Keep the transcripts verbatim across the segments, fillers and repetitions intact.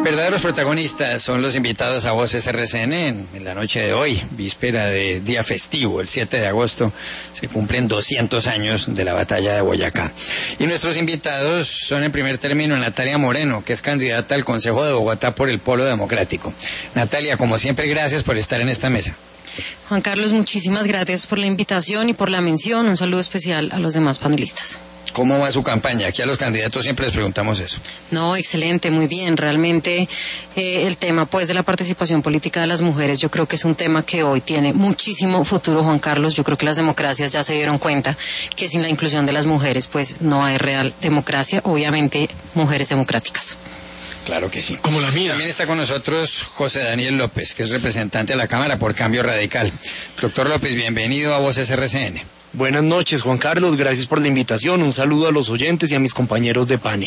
Verdaderos protagonistas son los invitados a Voces R C N en, en la noche de hoy, víspera de día festivo, el siete de agosto, se cumplen doscientos años de la batalla de Boyacá. Y nuestros invitados son en primer término Natalia Moreno, que es candidata al Consejo de Bogotá por el Polo Democrático. Natalia, como siempre, gracias por estar en esta mesa. Juan Carlos, muchísimas gracias por la invitación y por la mención. Un saludo especial a los demás panelistas. ¿Cómo va su campaña? Aquí a los candidatos siempre les preguntamos eso. No, excelente, muy bien. Realmente eh, el tema pues de la participación política de las mujeres, yo creo que es un tema que hoy tiene muchísimo futuro, Juan Carlos. Yo creo que las democracias ya se dieron cuenta que sin la inclusión de las mujeres pues no hay real democracia, obviamente mujeres democráticas. Claro que sí. Como la mía. También está con nosotros José Daniel López, que es representante de la Cámara por Cambio Radical. Doctor López, bienvenido a Voces R C N. Buenas noches, Juan Carlos, gracias por la invitación. Un saludo a los oyentes y a mis compañeros de panel.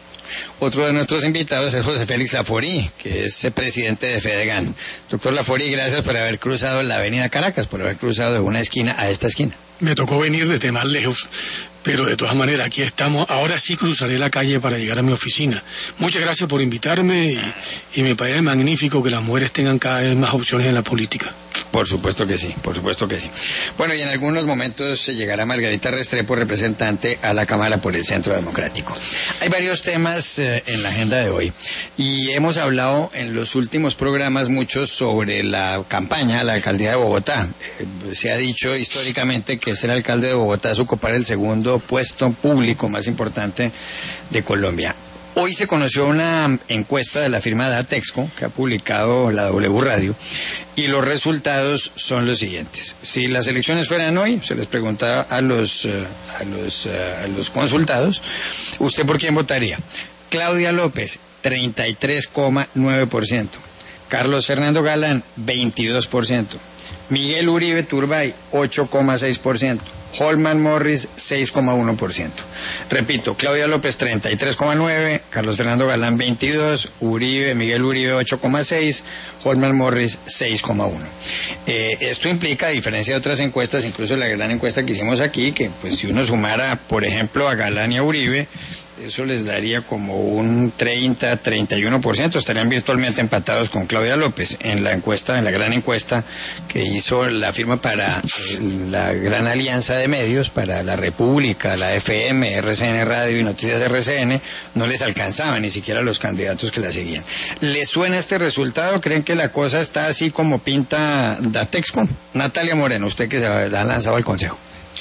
Otro de nuestros invitados es José Félix Laforí, que es presidente de Fedegan. Doctor Laforí, gracias por haber cruzado la avenida Caracas, por haber cruzado de una esquina a esta esquina. Me tocó venir desde más lejos, pero de todas maneras aquí estamos. Ahora sí cruzaré la calle para llegar a mi oficina. Muchas gracias por invitarme y, y me parece magnífico que las mujeres tengan cada vez más opciones en la política. Por supuesto que sí, por supuesto que sí. Bueno, y en algunos momentos llegará Margarita Restrepo, representante a la Cámara por el Centro Democrático. Hay varios temas eh, en la agenda de hoy y hemos hablado en los últimos programas mucho sobre la campaña a la alcaldía de Bogotá. Eh, se ha dicho históricamente que ser alcalde de Bogotá es ocupar el segundo puesto público más importante de Colombia. Hoy se conoció una encuesta de la firma Datexco que ha publicado la W Radio y los resultados son los siguientes. Si las elecciones fueran hoy, se les preguntaba a los, uh, a los, uh, a los consultados, ¿usted por quién votaría? Claudia López, treinta y tres coma nueve por ciento. Carlos Fernando Galán, veintidós por ciento. Miguel Uribe Turbay, ocho coma seis por ciento. Holman Morris, seis coma uno por ciento. Repito, Claudia López, treinta y tres coma nueve, Carlos Fernando Galán, veintidós, Uribe, Miguel Uribe, ocho coma seis, Holman Morris, seis coma uno. Eh, esto implica, a diferencia de otras encuestas, incluso la gran encuesta que hicimos aquí, que pues si uno sumara, por ejemplo, a Galán y a Uribe, eso les daría como un treinta, treinta y uno por ciento, estarían virtualmente empatados con Claudia López en la encuesta, en la gran encuesta que hizo la firma para eh, la gran alianza de medios, para la República, la F M, R C N Radio y Noticias R C N, no les alcanzaba ni siquiera los candidatos que la seguían. ¿Les suena este resultado? ¿Creen que la cosa está así como pinta Datexco? Natalia Moreno, usted que se ha lanzado al Consejo.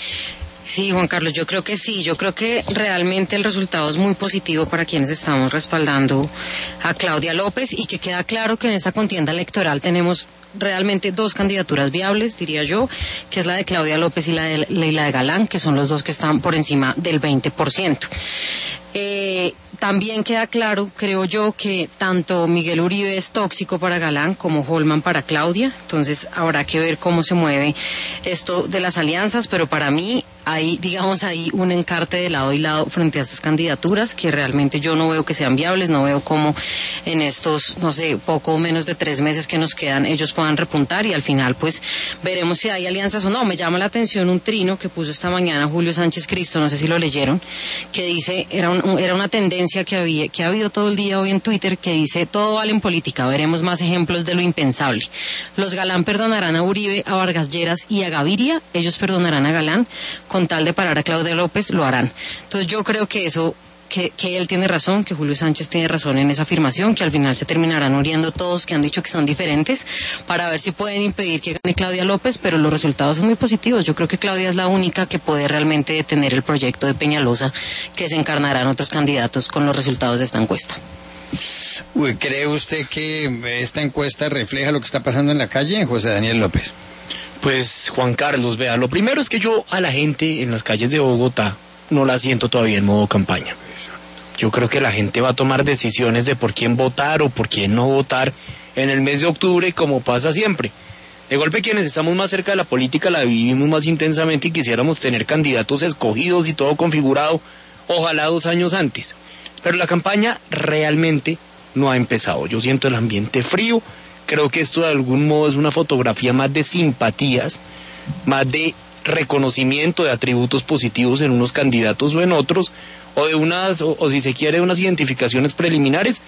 Sí, Juan Carlos, yo creo que sí, yo creo que realmente el resultado es muy positivo para quienes estamos respaldando a Claudia López y que queda claro que en esta contienda electoral tenemos realmente dos candidaturas viables, diría yo, que es la de Claudia López y la de, y la de Galán, que son los dos que están por encima del veinte por ciento. Eh, también queda claro, creo yo, que tanto Miguel Uribe es tóxico para Galán como Holman para Claudia, entonces habrá que ver cómo se mueve esto de las alianzas, pero para mí hay, digamos, ahí un encarte de lado y lado frente a estas candidaturas que realmente yo no veo que sean viables, no veo cómo en estos, no sé, poco menos de tres meses que nos quedan ellos puedan repuntar y al final pues veremos si hay alianzas o no. Me llama la atención un trino que puso esta mañana Julio Sánchez Cristo, no sé si lo leyeron, que dice, era, un, era una tendencia que había, que ha habido todo el día hoy en Twitter, que dice, todo vale en política, veremos más ejemplos de lo impensable. Los Galán perdonarán a Uribe, a Vargas Lleras y a Gaviria, ellos perdonarán a Galán, con tal de parar a Claudia López, lo harán. Entonces yo creo que eso, que, que él tiene razón, que Julio Sánchez tiene razón en esa afirmación, que al final se terminarán uniendo todos que han dicho que son diferentes, para ver si pueden impedir que gane Claudia López, pero los resultados son muy positivos. Yo creo que Claudia es la única que puede realmente detener el proyecto de Peñalosa, que se encarnarán otros candidatos con los resultados de esta encuesta. Uy, ¿cree usted que esta encuesta refleja lo que está pasando en la calle, José Daniel López? Pues, Juan Carlos, vea, lo primero es que yo a la gente en las calles de Bogotá no la siento todavía en modo campaña. Yo creo que la gente va a tomar decisiones de por quién votar o por quién no votar en el mes de octubre, como pasa siempre. De golpe, quienes estamos más cerca de la política la vivimos más intensamente y quisiéramos tener candidatos escogidos y todo configurado, ojalá dos años antes. Pero la campaña realmente no ha empezado. Yo siento el ambiente frío. Creo que esto de algún modo es una fotografía más de simpatías, más de reconocimiento de atributos positivos en unos candidatos o en otros, o de unas, o, o si se quiere, unas identificaciones preliminares,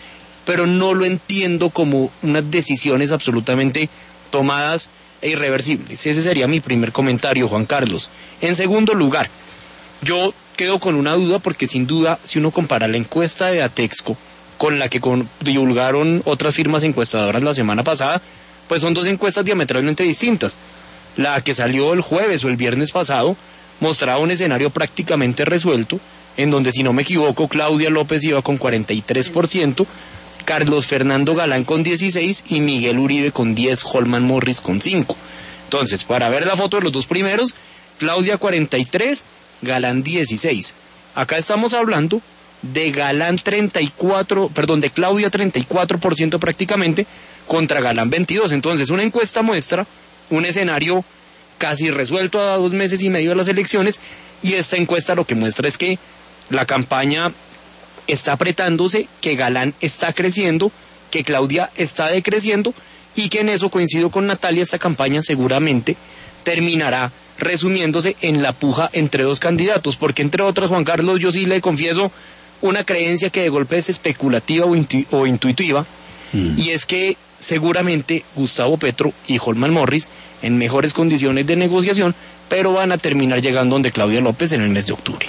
pero no lo entiendo como unas decisiones absolutamente tomadas e irreversibles. Ese sería mi primer comentario, Juan Carlos. En segundo lugar, yo quedo con una duda porque sin duda, si uno compara la encuesta de Atexco con la que con, divulgaron otras firmas encuestadoras la semana pasada, pues son dos encuestas diametralmente distintas. La que salió el jueves o el viernes pasado mostraba un escenario prácticamente resuelto, en donde, si no me equivoco, Claudia López iba con cuarenta y tres por ciento, Carlos Fernando Galán con dieciséis por ciento y Miguel Uribe con diez por ciento, Holman Morris con cinco por ciento. Entonces, para ver la foto de los dos primeros, Claudia cuarenta y tres, Galán dieciséis. Acá estamos hablando de Galán treinta y cuatro, perdón, de Claudia treinta y cuatro por ciento prácticamente contra Galán veintidós. Entonces, una encuesta muestra un escenario casi resuelto a dos meses y medio de las elecciones, y esta encuesta lo que muestra es que la campaña está apretándose, que Galán está creciendo, que Claudia está decreciendo, y que en eso coincido con Natalia, esta campaña seguramente terminará resumiéndose en la puja entre dos candidatos, porque entre otras, Juan Carlos, yo sí le confieso una creencia que de golpe es especulativa o, intu o intuitiva, mm. y es que seguramente Gustavo Petro y Holman Morris en mejores condiciones de negociación, pero van a terminar llegando donde Claudia López en el mes de octubre.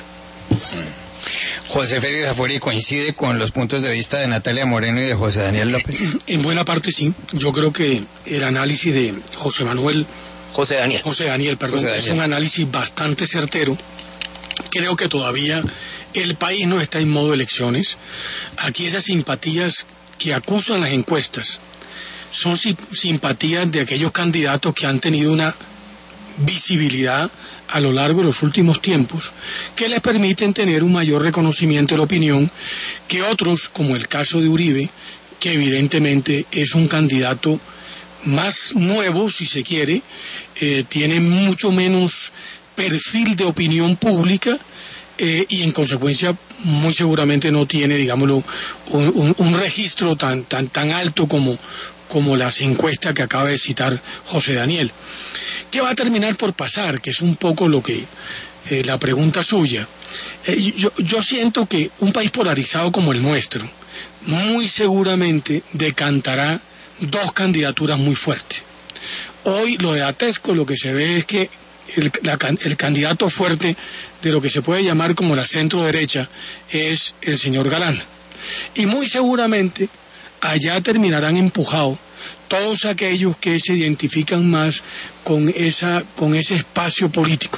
José Félix Afueri, ¿coincide con los puntos de vista de Natalia Moreno y de José Daniel López? En buena parte sí. Yo creo que el análisis de José Manuel... José Daniel. José Daniel, perdón. José Daniel. Es un análisis bastante certero. Creo que todavía el país no está en modo elecciones. Aquí esas simpatías que acusan las encuestas son simpatías de aquellos candidatos que han tenido una visibilidad a lo largo de los últimos tiempos, que les permiten tener un mayor reconocimiento de la opinión que otros, como el caso de Uribe, que evidentemente es un candidato más nuevo, si se quiere, eh, tiene mucho menos perfil de opinión pública, eh, y en consecuencia muy seguramente no tiene, digámoslo, un, un, un registro tan, tan, tan alto como, como las encuestas que acaba de citar José Daniel. ¿Qué va a terminar por pasar? Que es un poco lo que eh, la pregunta suya. Eh, yo, yo siento que un país polarizado como el nuestro muy seguramente decantará dos candidaturas muy fuertes. Hoy lo de Atexco, lo que se ve es que el, la, el candidato fuerte de lo que se puede llamar como la centro derecha es el señor Galán, y muy seguramente allá terminarán empujados todos aquellos que se identifican más con esa con ese espacio político.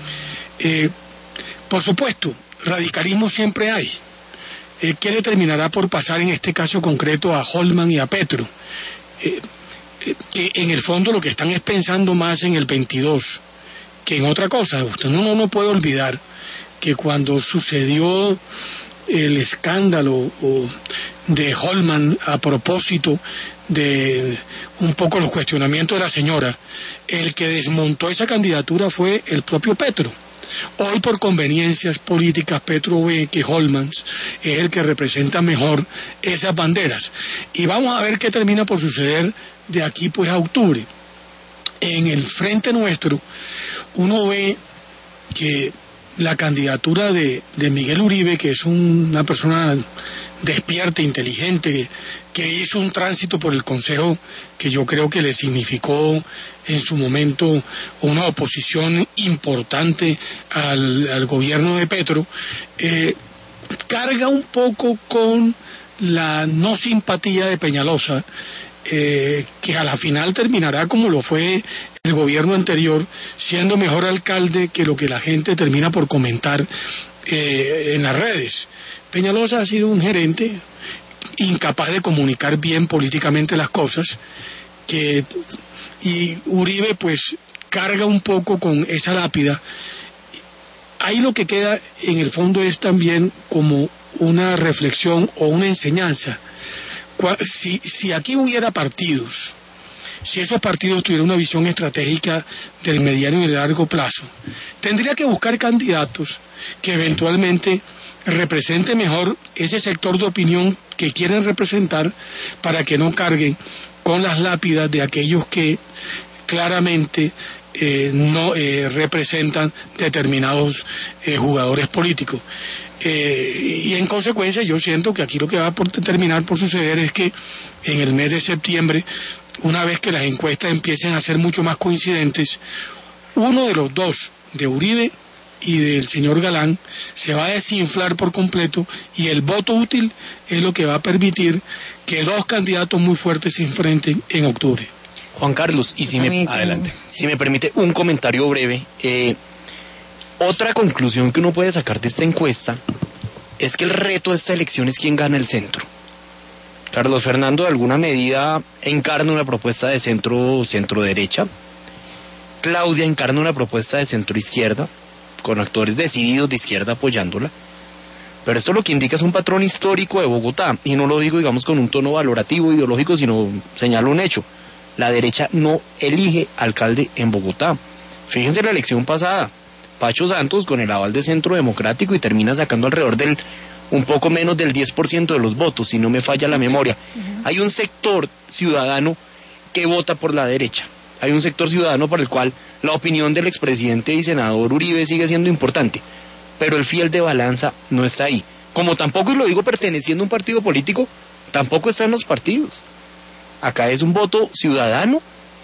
Eh, por supuesto, radicalismo siempre hay. Eh, ¿Qué le terminará por pasar en este caso concreto a Holman y a Petro? Eh, eh, que en el fondo lo que están es pensando más en el veintidós que en otra cosa. Usted no, no puede olvidar que cuando sucedió el escándalo de Holman a propósito de un poco los cuestionamientos de la señora, el que desmontó esa candidatura fue el propio Petro. Hoy, por conveniencias políticas, Petro ve que Holman es el que representa mejor esas banderas, y vamos a ver qué termina por suceder de aquí pues a octubre. En el frente nuestro uno ve que la candidatura de, de Miguel Uribe, que es un, una persona despierta, inteligente, que, que hizo un tránsito por el Consejo que yo creo que le significó en su momento una oposición importante al, al gobierno de Petro, eh, carga un poco con la no simpatía de Peñalosa, eh, que a la final terminará como lo fue el gobierno anterior, siendo mejor alcalde que lo que la gente termina por comentar eh, en las redes. Peñalosa ha sido un gerente incapaz de comunicar bien políticamente las cosas, que, y Uribe pues carga un poco con esa lápida. Ahí lo que queda en el fondo es también como una reflexión o una enseñanza. Si, si aquí hubiera partidos, si esos partidos tuvieran una visión estratégica del mediano y el largo plazo, tendría que buscar candidatos que eventualmente representen mejor ese sector de opinión que quieren representar, para que no carguen con las lápidas de aquellos que claramente eh, no eh, representan determinados eh, jugadores políticos. Eh, y en consecuencia yo siento que aquí lo que va a por terminar por suceder es que en el mes de septiembre, una vez que las encuestas empiecen a ser mucho más coincidentes, uno de los dos, de Uribe y del señor Galán, se va a desinflar por completo, y el voto útil es lo que va a permitir que dos candidatos muy fuertes se enfrenten en octubre. Juan Carlos, y si me, adelante. si me permite un comentario breve, eh, otra conclusión que uno puede sacar de esta encuesta es que el reto de esta elección es quién gana el centro. Carlos Fernando de alguna medida encarna una propuesta de centro, centro derecha. Claudia encarna una propuesta de centro izquierda, con actores decididos de izquierda apoyándola. Pero esto lo que indica es un patrón histórico de Bogotá, y no lo digo, digamos, con un tono valorativo, ideológico, sino señalo un hecho. La derecha no elige alcalde en Bogotá. Fíjense la elección pasada. Pacho Santos con el aval de Centro Democrático y termina sacando alrededor del un poco menos del diez por ciento de los votos, si no me falla la memoria. Uh-huh. Hay un sector ciudadano que vota por la derecha. Hay un sector ciudadano para el cual la opinión del expresidente y senador Uribe sigue siendo importante, pero el fiel de balanza no está ahí. Como tampoco, y lo digo perteneciendo a un partido político, tampoco está en los partidos. Acá es un voto ciudadano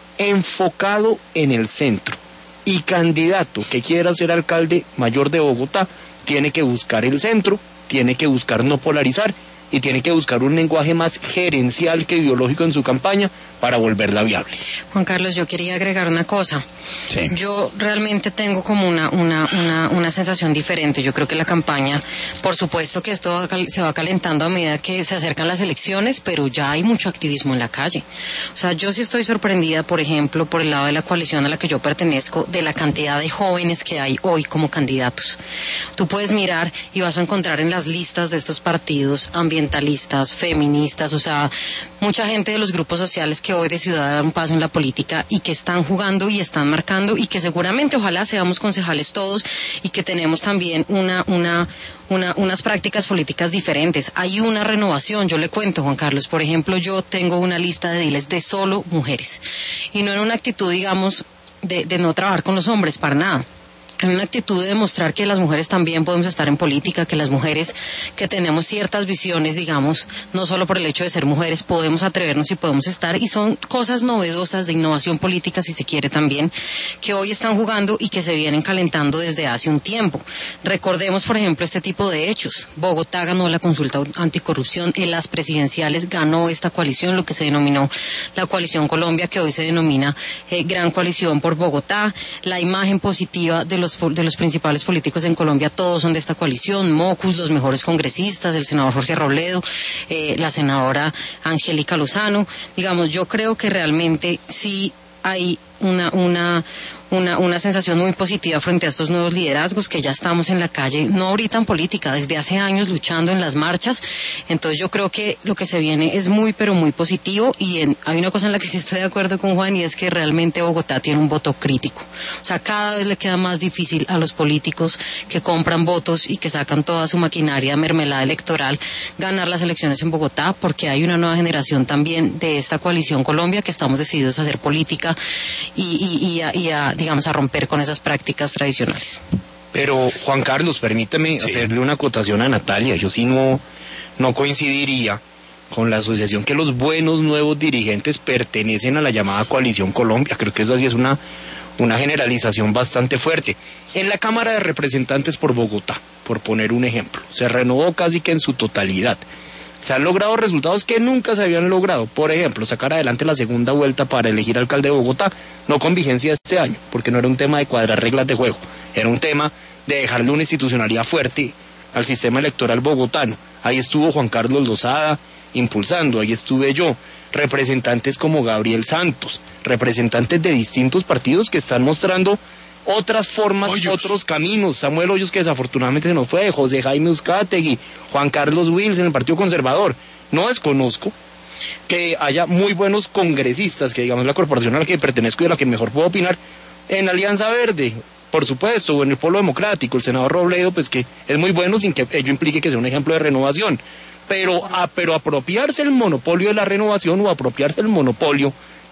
enfocado en el centro. Y candidato que quiera ser alcalde mayor de Bogotá tiene que buscar el centro, tiene que buscar no polarizar y tiene que buscar un lenguaje más gerencial que ideológico en su campaña para volverla viable. Juan Carlos, yo quería agregar una cosa. Sí. Yo realmente tengo como una, una, una, una sensación diferente. Yo creo que la campaña, por supuesto que esto va cal- se va calentando a medida que se acercan las elecciones, pero ya hay mucho activismo en la calle. O sea, yo sí estoy sorprendida, por ejemplo, por el lado de la coalición a la que yo pertenezco, de la cantidad de jóvenes que hay hoy como candidatos. Tú puedes mirar y vas a encontrar en las listas de estos partidos ambientalistas, feministas, o sea, mucha gente de los grupos sociales que hoy decidió dar un paso en la política y que están jugando y están marcando, y que seguramente ojalá seamos concejales todos y que tenemos también una, una, una, unas prácticas políticas diferentes. Hay una renovación, yo le cuento, Juan Carlos, por ejemplo, yo tengo una lista de diles de solo mujeres, y no en una actitud, digamos, de, de no trabajar con los hombres, para nada. En una actitud de demostrar que las mujeres también podemos estar en política, que las mujeres que tenemos ciertas visiones, digamos, no solo por el hecho de ser mujeres, podemos atrevernos y podemos estar, y son cosas novedosas de innovación política, si se quiere también, que hoy están jugando y que se vienen calentando desde hace un tiempo. Recordemos, por ejemplo, este tipo de hechos. Bogotá ganó la consulta anticorrupción, en las presidenciales ganó esta coalición, lo que se denominó la Coalición Colombia, que hoy se denomina eh, Gran Coalición por Bogotá. La imagen positiva de los de los principales políticos en Colombia, todos son de esta coalición. Mocus, los mejores congresistas, el senador Jorge Robledo, eh, la senadora Angélica Lozano. Digamos, yo creo que realmente sí hay una una Una, una sensación muy positiva frente a estos nuevos liderazgos, que ya estamos en la calle, no ahorita en política, desde hace años luchando en las marchas. Entonces yo creo que lo que se viene es muy, pero muy positivo, y en, hay una cosa en la que sí estoy de acuerdo con Juan, y es que realmente Bogotá tiene un voto crítico. O sea, cada vez le queda más difícil a los políticos que compran votos y que sacan toda su maquinaria mermelada electoral ganar las elecciones en Bogotá, porque hay una nueva generación también de esta coalición Colombia que estamos decididos a hacer política y, y, y a, y a digamos, a romper con esas prácticas tradicionales. Pero, Juan Carlos, permítame sí. hacerle una acotación a Natalia. Yo sí no, no coincidiría con la asociación que los buenos nuevos dirigentes pertenecen a la llamada Coalición Colombia. Creo que eso sí es una, una generalización bastante fuerte. En la Cámara de Representantes por Bogotá, por poner un ejemplo, se renovó casi que en su totalidad. Se han logrado resultados que nunca se habían logrado. Por ejemplo, sacar adelante la segunda vuelta para elegir alcalde de Bogotá, no con vigencia este año, porque no era un tema de cuadrar reglas de juego, era un tema de dejarle una institucionalidad fuerte al sistema electoral bogotano. Ahí estuvo Juan Carlos Lozada impulsando, ahí estuve yo, representantes como Gabriel Santos, representantes de distintos partidos que están mostrando otras formas, Hoyos. otros caminos. Samuel Hoyos, que desafortunadamente se nos fue, José Jaime Uzcategui, Juan Carlos Wills en el Partido Conservador. No desconozco que haya muy buenos congresistas, que digamos la corporación a la que pertenezco y a la que mejor puedo opinar, en Alianza Verde, por supuesto, o en el Polo Democrático, el senador Robledo, pues que es muy bueno sin que ello implique que sea un ejemplo de renovación. Pero, a, pero apropiarse el monopolio de la renovación o apropiarse el monopolio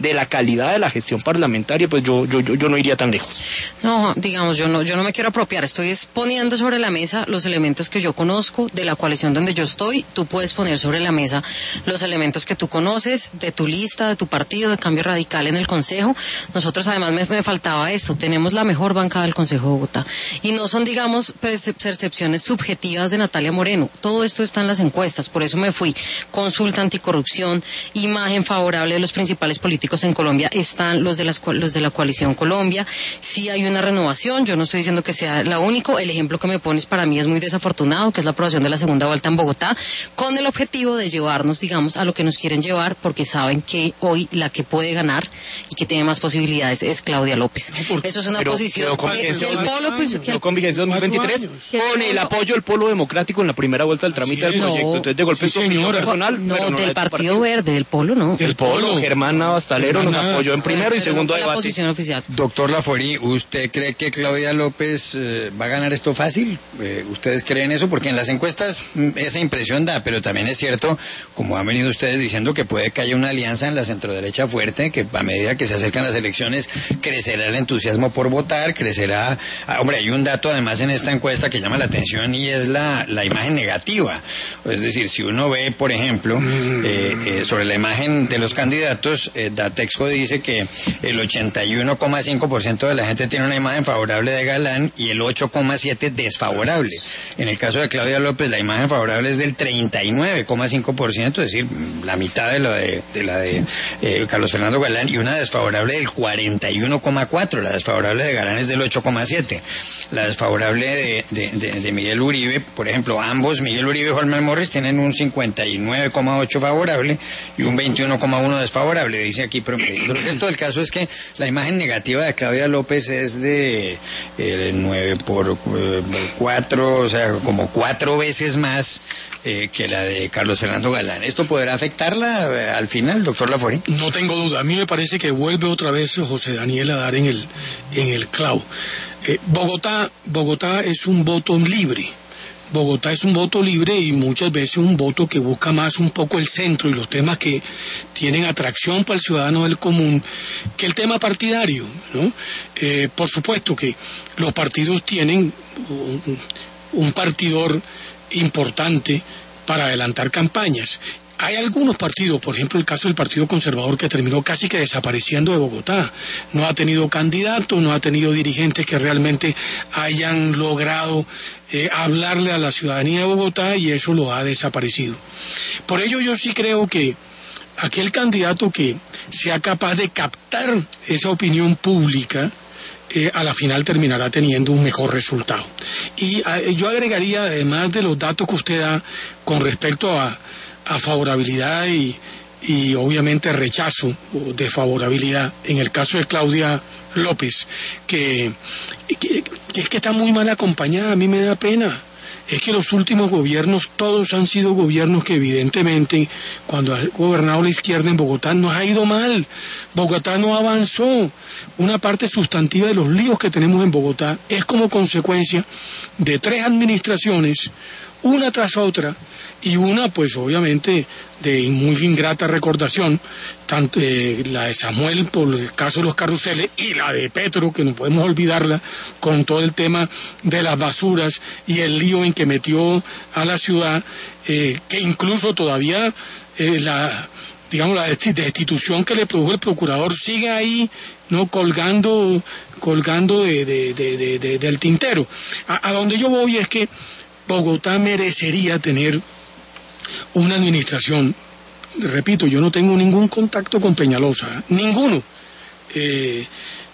de la calidad de la gestión parlamentaria, pues yo yo yo, yo no iría tan lejos. No, digamos, yo no yo no me quiero apropiar, estoy poniendo sobre la mesa los elementos que yo conozco de la coalición donde yo estoy. Tú puedes poner sobre la mesa los elementos que tú conoces de tu lista, de tu partido, de Cambio Radical en el Consejo. Nosotros además me, me faltaba esto, tenemos la mejor bancada del Consejo de Bogotá y no son, digamos, percepciones subjetivas de Natalia Moreno. Todo esto está en las encuestas, por eso me fui. Consulta anticorrupción, imagen favorable de los principales políticos en Colombia, están los de, las, los de la coalición Colombia. Sí hay una renovación, yo no estoy diciendo que sea la única. El ejemplo que me pones para mí es muy desafortunado, que es la aprobación de la segunda vuelta en Bogotá, con el objetivo de llevarnos, digamos, a lo que nos quieren llevar, porque saben que hoy la que puede ganar y que tiene más posibilidades es Claudia López. No, eso es una pero, posición pero que, que el polo, pues, que el, con vigencia dos mil veintitrés, con el apoyo del Polo Democrático en la primera vuelta del trámite del proyecto. No, entonces de golpe sí, señora, personal, no, no del Partido partido Verde, del Polo, no. El Polo, Germán Navastalero nos apoyó en primero y segundo debate. La posición oficial. Doctor Laforí, ¿usted cree que Claudia López eh, va a ganar esto fácil? Eh, ¿Ustedes creen eso? Porque en las encuestas esa impresión da, pero también es cierto, como han venido ustedes diciendo, que puede que haya una alianza en la centroderecha fuerte, que a medida que se acercan las elecciones crecerá el entusiasmo por votar, crecerá... Ah, hombre, hay un dato además en esta encuesta que llama la atención y es la, la imagen negativa. Es decir, si uno ve, por ejemplo, eh, eh, sobre la imagen de los candidatos, eh, Datexco dice que el ochenta y uno coma cinco por ciento de la gente tiene una imagen favorable de Galán y el ocho coma siete por ciento desfavorable. En el caso de Claudia López, la imagen favorable es del treinta y nueve coma cinco por ciento, es decir, la mitad de la de, de, la de eh, Carlos Fernando Galán, y una desfavorable del cuarenta y uno coma cuatro por ciento. La desfavorable de Galán es del ocho coma siete por ciento. La desfavorable de, de, de, de Miguel Uribe, por ejemplo, ambos, Miguel Uribe y Holman Morris, tienen un cincuenta y nueve coma ocho por ciento favorable y un veintiuno coma uno por ciento desfavorable, dice aquí promedio. Lo cierto del caso es que la imagen negativa de Claudia López es de eh, nueve por cuatro, o sea, como cuatro veces más eh, que la de Carlos Fernando Galán. ¿Esto podrá afectarla eh, al final, doctor Laforí? No tengo duda. A mí me parece que vuelve otra vez José Daniel a dar en el, en el clavo. Eh, Bogotá, Bogotá es un voto libre. Bogotá es un voto libre y muchas veces un voto que busca más un poco el centro y los temas que tienen atracción para el ciudadano del común que el tema partidario, ¿no? Eh, por supuesto que los partidos tienen un, un partidor importante para adelantar campañas. Hay algunos partidos, por ejemplo el caso del Partido Conservador, que terminó casi que desapareciendo de Bogotá. No ha tenido candidatos, no ha tenido dirigentes que realmente hayan logrado eh, hablarle a la ciudadanía de Bogotá, y eso lo ha desaparecido. Por ello yo sí creo que aquel candidato que sea capaz de captar esa opinión pública, eh, a la final terminará teniendo un mejor resultado. Y eh, yo agregaría, además de los datos que usted da con respecto a a favorabilidad y, y obviamente rechazo o desfavorabilidad en el caso de Claudia López, que, que, que es que está muy mal acompañada. A mí me da pena. Es que los últimos gobiernos, todos han sido gobiernos que evidentemente, cuando ha gobernado la izquierda en Bogotá, nos ha ido mal. Bogotá no avanzó. Una parte sustantiva de los líos que tenemos en Bogotá es como consecuencia de tres administraciones, una tras otra, y una pues obviamente de muy ingrata recordación, tanto eh, la de Samuel por el caso de los carruseles y la de Petro, que no podemos olvidarla, con todo el tema de las basuras y el lío en que metió a la ciudad, eh, que incluso todavía eh, la digamos la destitución que le produjo el procurador sigue ahí, no colgando colgando de, de, de, de, de, del tintero. A, a donde yo voy es que Bogotá merecería tener una administración, repito, yo no tengo ningún contacto con Peñalosa, ninguno, eh,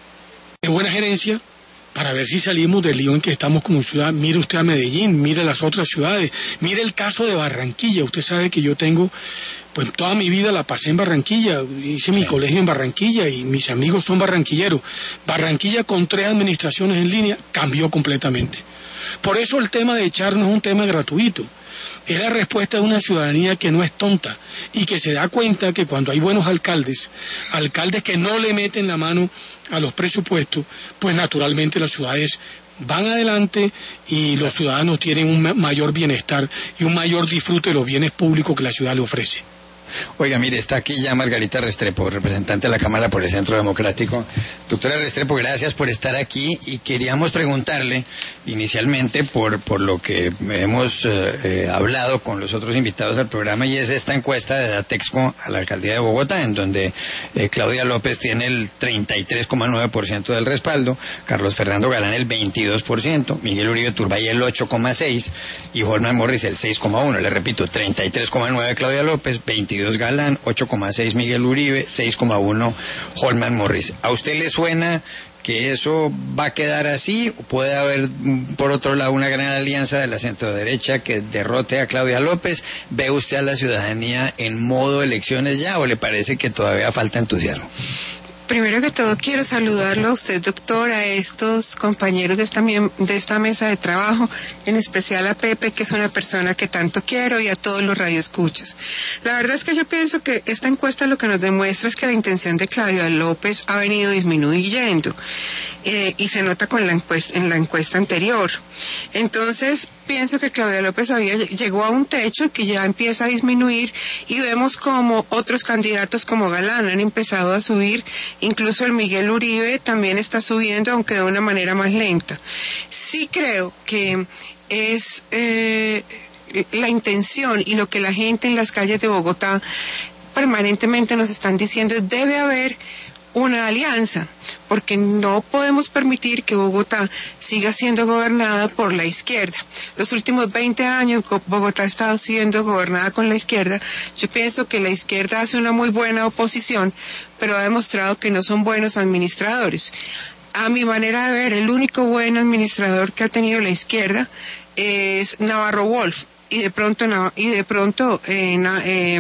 de buena gerencia, para ver si salimos del lío en que estamos como ciudad. Mire usted a Medellín, mire las otras ciudades, mire el caso de Barranquilla. Usted sabe que yo tengo, pues toda mi vida la pasé en Barranquilla, hice mi colegio en Barranquilla y mis amigos son barranquilleros. Barranquilla con tres administraciones en línea cambió completamente. Por eso el tema de echarnos es un tema gratuito. Es la respuesta de una ciudadanía que no es tonta y que se da cuenta que cuando hay buenos alcaldes, alcaldes que no le meten la mano a los presupuestos, pues naturalmente las ciudades van adelante y los ciudadanos tienen un mayor bienestar y un mayor disfrute de los bienes públicos que la ciudad le ofrece. Oiga, mire, está aquí ya Margarita Restrepo, representante de la Cámara por el Centro Democrático. Doctora Restrepo, gracias por estar aquí y queríamos preguntarle inicialmente por, por lo que hemos eh, eh, hablado con los otros invitados al programa, y es esta encuesta de Datexco a la Alcaldía de Bogotá, en donde eh, Claudia López tiene el treinta y tres coma nueve por ciento del respaldo, Carlos Fernando Galán el veintidós por ciento, Miguel Uribe Turbay el ocho coma seis por ciento y Holman Morris el seis coma uno por ciento. Le repito, treinta y tres coma nueve Claudia López, veintidós Galán, ocho coma seis Miguel Uribe, seis coma uno Holman Morris. ¿A usted le suena que eso va a quedar así? ¿O puede haber, por otro lado, una gran alianza de la centroderecha que derrote a Claudia López? ¿Ve usted a la ciudadanía en modo elecciones ya o le parece que todavía falta entusiasmo? Primero que todo quiero saludarlo a usted, doctor, a estos compañeros de esta, de esta mesa de trabajo, en especial a Pepe, que es una persona que tanto quiero, y a todos los radioescuchas. La verdad es que yo pienso que esta encuesta lo que nos demuestra es que la intención de Claudia López ha venido disminuyendo, eh, y se nota con la encuesta, en la encuesta anterior. Entonces, pienso que Claudia López había, llegó a un techo que ya empieza a disminuir, y vemos como otros candidatos como Galán han empezado a subir. Incluso el Miguel Uribe también está subiendo, aunque de una manera más lenta. Sí creo que es eh, la intención y lo que la gente en las calles de Bogotá permanentemente nos están diciendo es: debe haber una alianza, porque no podemos permitir que Bogotá siga siendo gobernada por la izquierda. Los últimos veinte años Bogotá ha estado siendo gobernada con la izquierda. Yo pienso que la izquierda hace una muy buena oposición, pero ha demostrado que no son buenos administradores. A mi manera de ver, el único buen administrador que ha tenido la izquierda es Navarro Wolf, y de pronto, y de pronto eh, eh,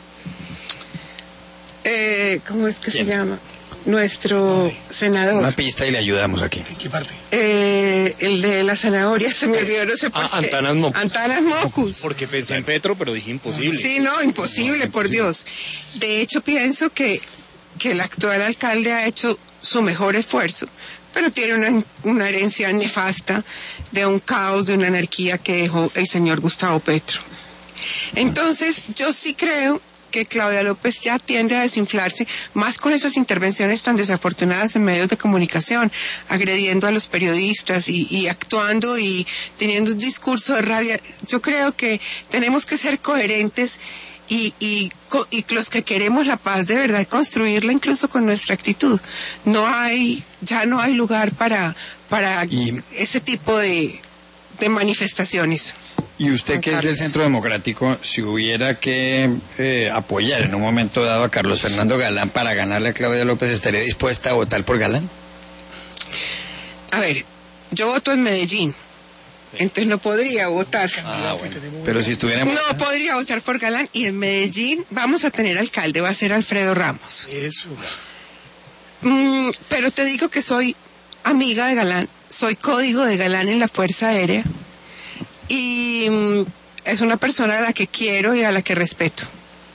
eh, ¿cómo es que ¿Quién? se llama? Nuestro senador. Una pista y le ayudamos aquí. ¿En qué parte? Eh, el de la zanahoria, se me olvidó, no sé por ah, qué. Antanas Mocus. Antanas Mocus. Porque pensé en Petro, pero dije imposible. Sí, no, imposible, por Dios. De hecho, pienso que, que el actual alcalde ha hecho su mejor esfuerzo, pero tiene una, una herencia nefasta de un caos, de una anarquía que dejó el señor Gustavo Petro. Entonces, yo sí creo que Claudia López ya tiende a desinflarse, más con esas intervenciones tan desafortunadas en medios de comunicación, agrediendo a los periodistas y, y actuando y teniendo un discurso de rabia. Yo creo que tenemos que ser coherentes y, y, y los que queremos la paz de verdad, construirla incluso con nuestra actitud. No hay, ya no hay lugar para, para y, ese tipo de, de manifestaciones. Y usted, que es del Centro Democrático, si hubiera que eh, apoyar en un momento dado a Carlos Fernando Galán para ganarle a Claudia López, ¿estaría dispuesta a votar por Galán? A ver, yo voto en Medellín, sí. Entonces no podría votar. Ah, bueno. Pero si estuviera... No podría votar por Galán, y en Medellín vamos a tener alcalde, va a ser Alfredo Ramos. Eso. Mm, pero te digo que soy amiga de Galán, soy código de Galán en la Fuerza Aérea. Y mm, es una persona a la que quiero y a la que respeto.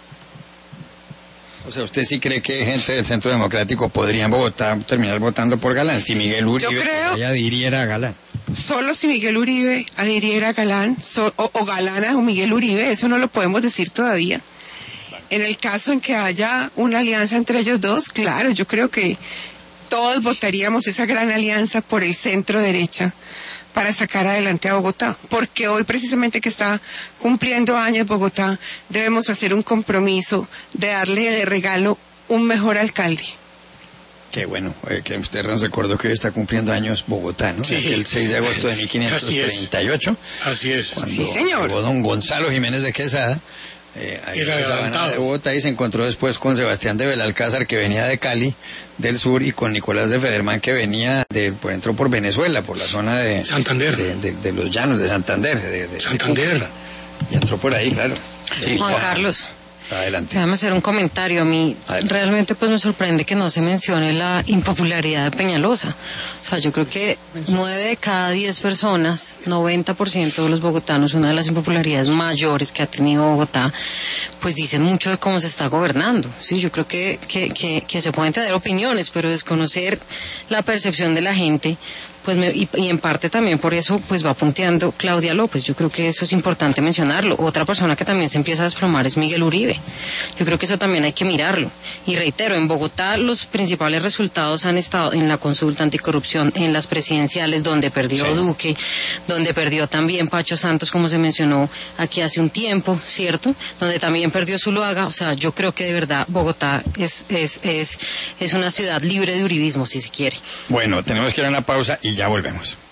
O sea, ¿usted sí cree que gente del Centro Democrático podrían votar, terminar votando por Galán? Si Miguel Uribe Yo creo, ella adhiriera a Galán. Solo si Miguel Uribe adhiriera a Galán, so, o, o Galán o Miguel Uribe, eso no lo podemos decir todavía. En el caso en que haya una alianza entre ellos dos, claro, yo creo que todos votaríamos esa gran alianza por el centro derecha para sacar adelante a Bogotá, porque hoy precisamente que está cumpliendo años Bogotá, debemos hacer un compromiso de darle de regalo un mejor alcalde. Qué bueno, eh, que usted nos recordó que hoy está cumpliendo años Bogotá, ¿no? Sí. El seis de agosto de mil quinientos treinta y ocho. Así es. Cuando sí, señor. llegó don Gonzalo Jiménez de Quesada, eh, ahí en la sabana de Bogotá, y se encontró después con Sebastián de Belalcázar, que venía de Cali, del sur, y con Nicolás de Federman, que venía de, pues, entró por Venezuela, por la zona de Santander, de, de, de los llanos de Santander, de, de Santander, de y entró por ahí, claro. Sí. Juan Carlos, adelante. déjame hacer un comentario. A mí adelante. Realmente pues me sorprende que no se mencione la impopularidad de Peñalosa. O sea, yo creo que nueve de cada diez personas, noventa por ciento de los bogotanos, una de las impopularidades mayores que ha tenido Bogotá, pues dicen mucho de cómo se está gobernando. Sí, yo creo que, que, que, que se pueden tener opiniones, pero desconocer la percepción de la gente, pues me, y, y en parte también por eso pues va punteando Claudia López. Yo creo que eso es importante mencionarlo. Otra persona que también se empieza a desplomar es Miguel Uribe. Yo creo que eso también hay que mirarlo. Y reitero, en Bogotá los principales resultados han estado en la consulta anticorrupción, en las presidenciales donde perdió sí. Duque, donde perdió también Pacho Santos, como se mencionó aquí hace un tiempo, ¿cierto? Donde también perdió Zuluaga. O sea, yo creo que de verdad Bogotá es, es, es, es una ciudad libre de uribismo, si se quiere. Bueno, tenemos que ir a una pausa y ya volvemos.